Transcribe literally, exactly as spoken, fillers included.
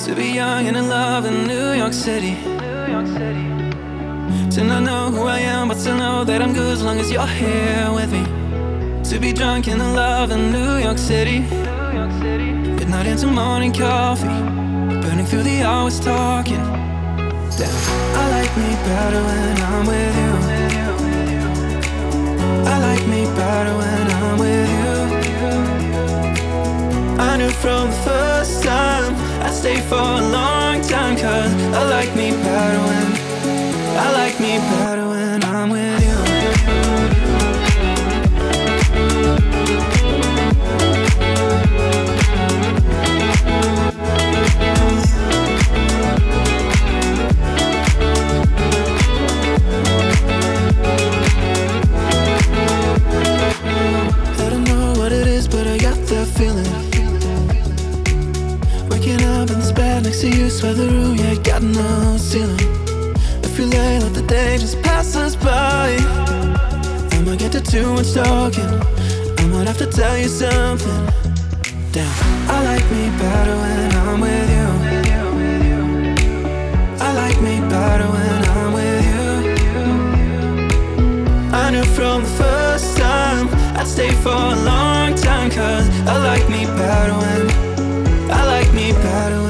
To be young and in love in New York City. To not know who I am, but to know that I'm good as long as you're here with me. To be drunk in the love in New York City. Midnight into morning coffee, burning through the hours talking. Damn, I like me better when I'm with you. I like me better when I'm with you. I knew from the first time I'd stay for a long time, cause I like me better when I like me better when I'm with you. I don't know what it is, but I got that feeling. Waking up in this bed next to you, swear the room, yeah, got no ceiling. If you lay, let the day just pass us by. I might get to too much talking, I might have to tell you something. Damn, I like me better when I'm with you. I like me better when I'm with you. I knew from the first time I'd stay for a long time, cause I like me better when I like me better